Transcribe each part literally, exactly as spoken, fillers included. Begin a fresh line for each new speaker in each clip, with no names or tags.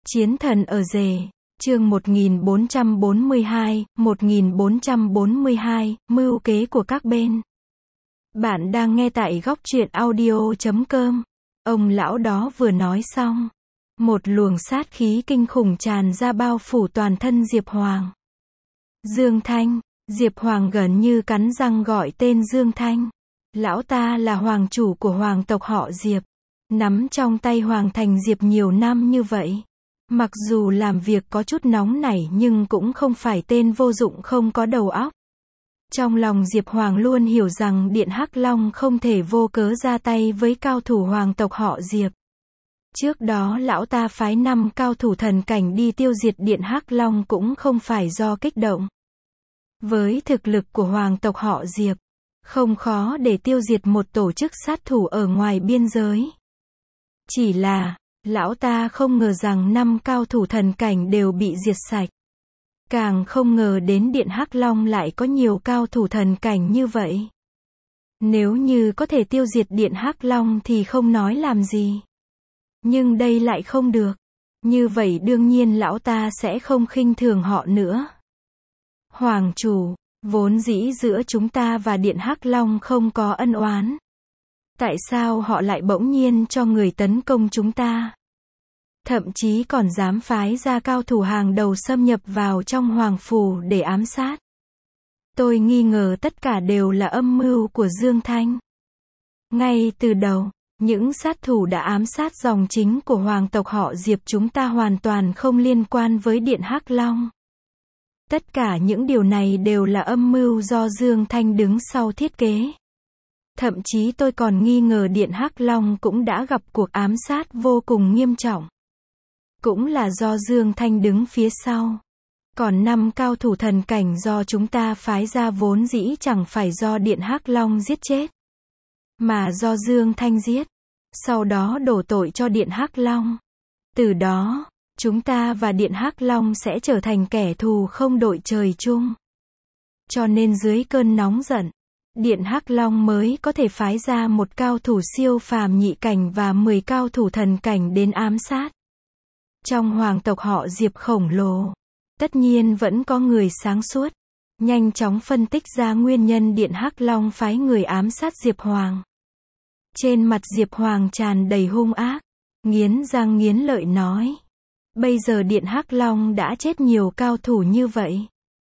Chiến thần ở rể, chương một nghìn bốn trăm bốn mươi hai, một nghìn bốn trăm bốn mươi hai, mưu kế của các bên. Bạn đang nghe tại góc truyện audio chấm com. Ông lão đó vừa nói xong. Một luồng sát khí kinh khủng tràn ra bao phủ toàn thân Diệp Hoàng. Dương Thanh, Diệp Hoàng gần như cắn răng gọi tên Dương Thanh. Lão ta là hoàng chủ của hoàng tộc họ Diệp. Nắm trong tay hoàng thành Diệp nhiều năm như vậy. Mặc dù làm việc có chút nóng nảy nhưng cũng không phải tên vô dụng không có đầu óc. Trong lòng Diệp Hoàng luôn hiểu rằng Điện Hắc Long không thể vô cớ ra tay với cao thủ hoàng tộc họ Diệp. Trước đó lão ta phái năm cao thủ thần cảnh đi tiêu diệt Điện Hắc Long cũng không phải do kích động. Với thực lực của hoàng tộc họ Diệp, không khó để tiêu diệt một tổ chức sát thủ ở ngoài biên giới. Chỉ là, lão ta không ngờ rằng năm cao thủ thần cảnh đều bị diệt sạch. Càng không ngờ đến Điện Hắc Long lại có nhiều cao thủ thần cảnh như vậy. Nếu như có thể tiêu diệt Điện Hắc Long thì không nói làm gì. Nhưng đây lại không được. Như vậy đương nhiên lão ta sẽ không khinh thường họ nữa. Hoàng chủ, vốn dĩ giữa chúng ta và Điện Hắc Long không có ân oán. Tại sao họ lại bỗng nhiên cho người tấn công chúng ta? Thậm chí còn dám phái ra cao thủ hàng đầu xâm nhập vào trong hoàng phủ để ám sát. Tôi nghi ngờ tất cả đều là âm mưu của Dương Thanh. Ngay từ đầu, những sát thủ đã ám sát dòng chính của hoàng tộc họ Diệp chúng ta hoàn toàn không liên quan với Điện Hắc Long. Tất cả những điều này đều là âm mưu do Dương Thanh đứng sau thiết kế. Thậm chí tôi còn nghi ngờ Điện Hắc Long cũng đã gặp cuộc ám sát vô cùng nghiêm trọng. Cũng là do Dương Thanh đứng phía sau. Còn năm cao thủ thần cảnh do chúng ta phái ra vốn dĩ chẳng phải do Điện Hắc Long giết chết, mà do Dương Thanh giết. Sau đó đổ tội cho Điện Hắc Long. Từ đó, chúng ta và Điện Hắc Long sẽ trở thành kẻ thù không đội trời chung. Cho nên dưới cơn nóng giận, Điện Hắc Long mới có thể phái ra một cao thủ siêu phàm nhị cảnh và mười cao thủ thần cảnh đến ám sát. Trong hoàng tộc họ Diệp khổng lồ, tất nhiên vẫn có người sáng suốt, nhanh chóng phân tích ra nguyên nhân Điện Hắc Long phái người ám sát Diệp Hoàng. Trên mặt Diệp Hoàng tràn đầy hung ác, nghiến răng nghiến lợi nói. Bây giờ Điện Hắc Long đã chết nhiều cao thủ như vậy.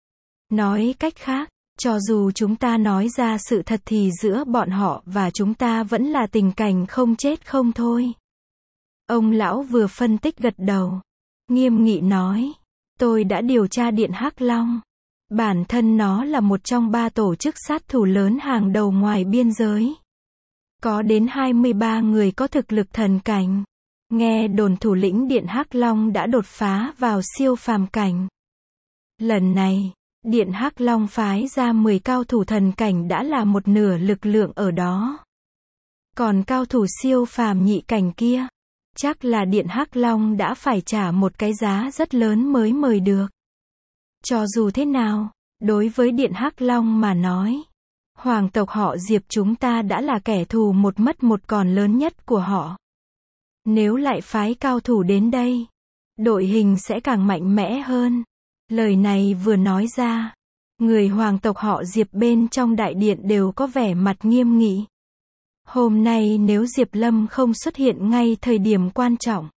Nói cách khác, cho dù chúng ta nói ra sự thật thì giữa bọn họ và chúng ta vẫn là tình cảnh không chết không thôi. Ông lão vừa phân tích gật đầu, nghiêm nghị nói, tôi đã điều tra Điện Hắc Long. Bản thân nó là một trong ba tổ chức sát thủ lớn hàng đầu ngoài biên giới. Có đến hai mươi ba người có thực lực thần cảnh. Nghe đồn thủ lĩnh Điện Hắc Long đã đột phá vào siêu phàm cảnh. Lần này, Điện Hắc Long phái ra mười cao thủ thần cảnh đã là một nửa lực lượng ở đó. Còn cao thủ siêu phàm nhị cảnh kia, chắc là Điện Hắc Long đã phải trả một cái giá rất lớn mới mời được. Cho dù thế nào, đối với Điện Hắc Long mà nói, hoàng tộc họ Diệp chúng ta đã là kẻ thù một mất một còn lớn nhất của họ. Nếu lại phái cao thủ đến đây, đội hình sẽ càng mạnh mẽ hơn. Lời này vừa nói ra, người hoàng tộc họ Diệp bên trong đại điện đều có vẻ mặt nghiêm nghị. Hôm nay nếu Diệp Lâm không xuất hiện ngay thời điểm quan trọng,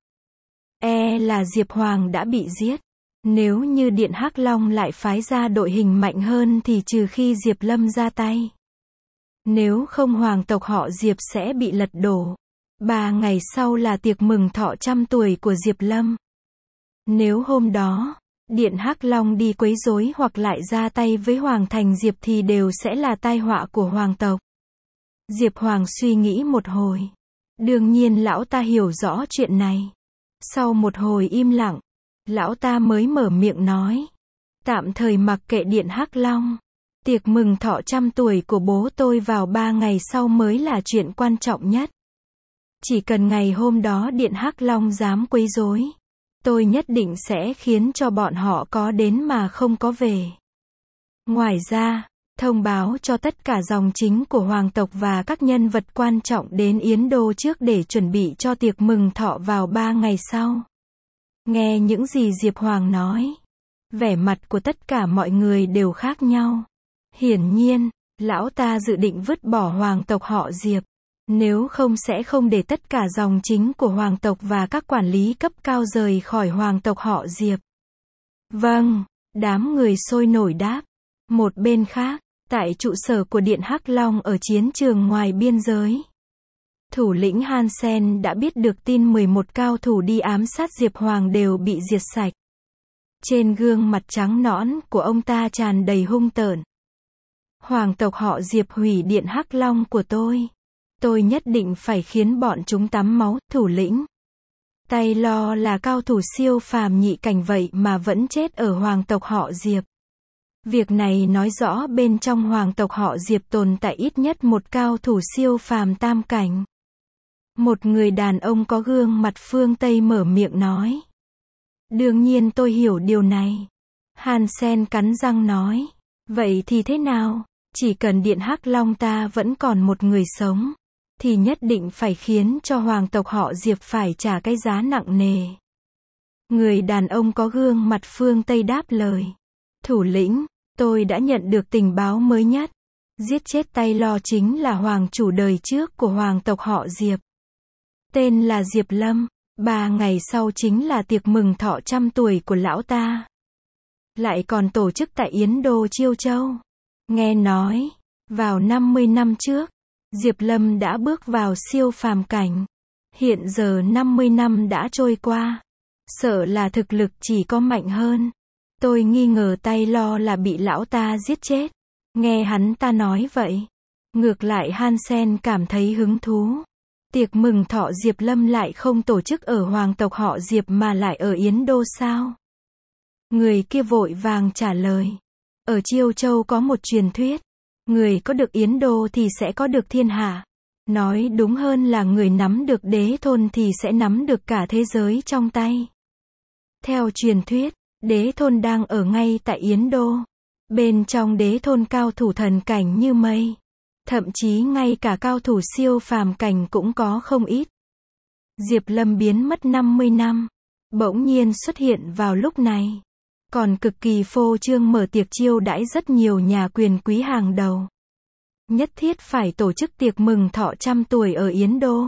e là Diệp Hoàng đã bị giết. Nếu như Điện Hắc Long lại phái ra đội hình mạnh hơn thì trừ khi Diệp Lâm ra tay. Nếu không hoàng tộc họ Diệp sẽ bị lật đổ. Ba ngày sau là tiệc mừng thọ trăm tuổi của Diệp Lâm. Nếu hôm đó, Điện Hắc Long đi quấy rối hoặc lại ra tay với Hoàng thành Diệp thì đều sẽ là tai họa của hoàng tộc. Diệp Hoàng suy nghĩ một hồi. Đương nhiên lão ta hiểu rõ chuyện này. Sau một hồi im lặng, lão ta mới mở miệng nói. Tạm thời mặc kệ Điện Hắc Long. Tiệc mừng thọ trăm tuổi của bố tôi vào ba ngày sau mới là chuyện quan trọng nhất. Chỉ cần ngày hôm đó Điện Hắc Long dám quấy rối, tôi nhất định sẽ khiến cho bọn họ có đến mà không có về. Ngoài ra, thông báo cho tất cả dòng chính của hoàng tộc và các nhân vật quan trọng đến Yến Đô trước để chuẩn bị cho tiệc mừng thọ vào ba ngày sau. Nghe những gì Diệp Hoàng nói, vẻ mặt của tất cả mọi người đều khác nhau. Hiển nhiên, lão ta dự định vứt bỏ hoàng tộc họ Diệp. Nếu không sẽ không để tất cả dòng chính của hoàng tộc và các quản lý cấp cao rời khỏi hoàng tộc họ Diệp. Vâng, đám người sôi nổi đáp. Một bên khác, tại trụ sở của Điện Hắc Long ở chiến trường ngoài biên giới, thủ lĩnh Hansen đã biết được tin mười một cao thủ đi ám sát Diệp Hoàng đều bị diệt sạch. Trên gương mặt trắng nõn của ông ta tràn đầy hung tợn. Hoàng tộc họ Diệp hủy Điện Hắc Long của tôi. Tôi nhất định phải khiến bọn chúng tắm máu. Thủ lĩnh Taylor là cao thủ siêu phàm nhị cảnh vậy mà vẫn chết ở hoàng tộc họ Diệp. Việc này nói rõ bên trong hoàng tộc họ Diệp tồn tại ít nhất một cao thủ siêu phàm tam cảnh. Một người đàn ông có gương mặt phương Tây mở miệng nói. Đương nhiên tôi hiểu điều này. Hansen cắn răng nói. Vậy thì thế nào? Chỉ cần Điện Hắc Long ta vẫn còn một người sống, thì nhất định phải khiến cho hoàng tộc họ Diệp phải trả cái giá nặng nề. Người đàn ông có gương mặt phương Tây đáp lời. Thủ lĩnh, tôi đã nhận được tình báo mới nhất. Giết chết Taylor chính là hoàng chủ đời trước của hoàng tộc họ Diệp. Tên là Diệp Lâm. Ba ngày sau chính là tiệc mừng thọ trăm tuổi của lão ta. Lại còn tổ chức tại Yến Đô Chiêu Châu. Nghe nói, vào năm mươi năm trước, Diệp Lâm đã bước vào siêu phàm cảnh. Hiện giờ năm mươi năm đã trôi qua. Sợ là thực lực chỉ có mạnh hơn. Tôi nghi ngờ Taylor là bị lão ta giết chết. Nghe hắn ta nói vậy. Ngược lại Hansen cảm thấy hứng thú. Tiệc mừng thọ Diệp Lâm lại không tổ chức ở hoàng tộc họ Diệp mà lại ở Yến Đô sao? Người kia vội vàng trả lời. Ở Chiêu Châu có một truyền thuyết. Người có được Yến Đô thì sẽ có được thiên hạ. Nói đúng hơn là người nắm được đế thôn thì sẽ nắm được cả thế giới trong tay. Theo truyền thuyết, đế thôn đang ở ngay tại Yến Đô. Bên trong đế thôn cao thủ thần cảnh như mây. Thậm chí ngay cả cao thủ siêu phàm cảnh cũng có không ít. Diệp Lâm biến mất năm mươi năm. Bỗng nhiên xuất hiện vào lúc này. Còn cực kỳ phô trương mở tiệc chiêu đãi rất nhiều nhà quyền quý hàng đầu. Nhất thiết phải tổ chức tiệc mừng thọ trăm tuổi ở Yến Đô.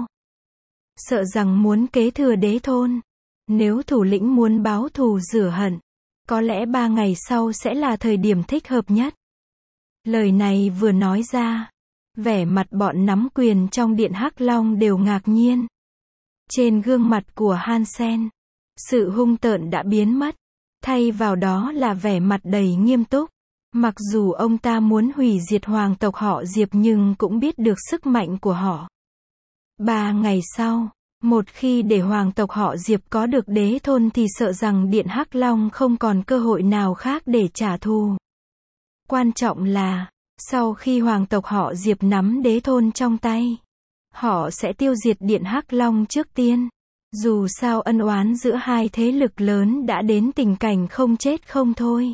Sợ rằng muốn kế thừa đế thôn. Nếu thủ lĩnh muốn báo thù rửa hận, có lẽ ba ngày sau sẽ là thời điểm thích hợp nhất. Lời này vừa nói ra, vẻ mặt bọn nắm quyền trong Điện Hắc Long đều ngạc nhiên. Trên gương mặt của Hansen, sự hung tợn đã biến mất. Thay vào đó là vẻ mặt đầy nghiêm túc. Mặc dù ông ta muốn hủy diệt hoàng tộc họ Diệp nhưng cũng biết được sức mạnh của họ. Ba ngày sau, một khi để hoàng tộc họ Diệp có được đế thôn thì sợ rằng Điện Hắc Long không còn cơ hội nào khác để trả thù. Quan trọng là, sau khi hoàng tộc họ Diệp nắm đế thôn trong tay, họ sẽ tiêu diệt Điện Hắc Long trước tiên. Dù sao ân oán giữa hai thế lực lớn đã đến tình cảnh không chết không thôi.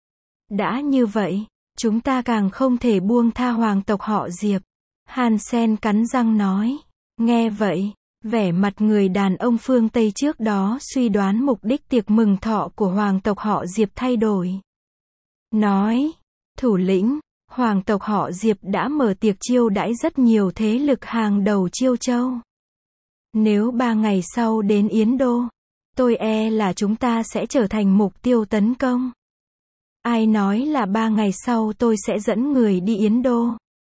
Đã như vậy, chúng ta càng không thể buông tha hoàng tộc họ Diệp. Hansen cắn răng nói. Nghe vậy, vẻ mặt người đàn ông phương Tây trước đó suy đoán mục đích tiệc mừng thọ của hoàng tộc họ Diệp thay đổi. Nói, thủ lĩnh, hoàng tộc họ Diệp đã mở tiệc chiêu đãi rất nhiều thế lực hàng đầu Chiêu Châu. Nếu ba ngày sau đến Yến Đô, tôi e là chúng ta sẽ trở thành mục tiêu tấn công. Ai nói là ba ngày sau tôi sẽ dẫn người đi Yến Đô?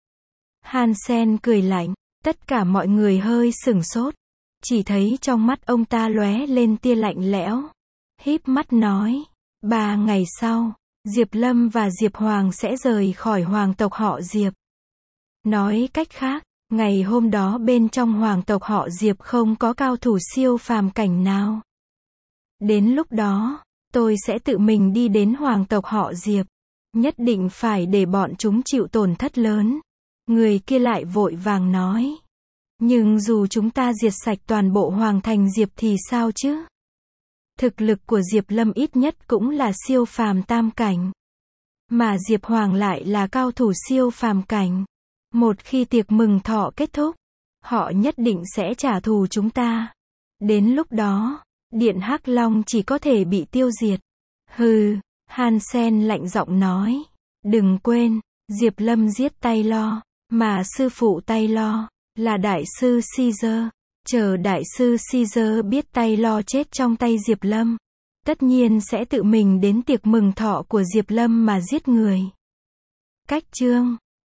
Hansen cười lạnh, tất cả mọi người hơi sửng sốt. Chỉ thấy trong mắt ông ta lóe lên tia lạnh lẽo. Híp mắt nói, ba ngày sau, Diệp Lâm và Diệp Hoàng sẽ rời khỏi hoàng tộc họ Diệp. Nói cách khác, ngày hôm đó bên trong hoàng tộc họ Diệp không có cao thủ siêu phàm cảnh nào. Đến lúc đó, tôi sẽ tự mình đi đến hoàng tộc họ Diệp. Nhất định phải để bọn chúng chịu tổn thất lớn. Người kia lại vội vàng nói. Nhưng dù chúng ta diệt sạch toàn bộ hoàng thành Diệp thì sao chứ? Thực lực của Diệp Lâm ít nhất cũng là siêu phàm tam cảnh. Mà Diệp Hoàng lại là cao thủ siêu phàm cảnh. Một khi tiệc mừng thọ kết thúc, họ nhất định sẽ trả thù chúng ta. Đến lúc đó, Điện Hắc Long chỉ có thể bị tiêu diệt. Hừ, Hansen lạnh giọng nói. Đừng quên, Diệp Lâm giết Taylor, mà sư phụ Taylor là đại sư Caesar. Chờ đại sư Caesar biết Taylor chết trong tay Diệp Lâm, tất nhiên sẽ tự mình đến tiệc mừng thọ của Diệp Lâm mà giết người. Cách chương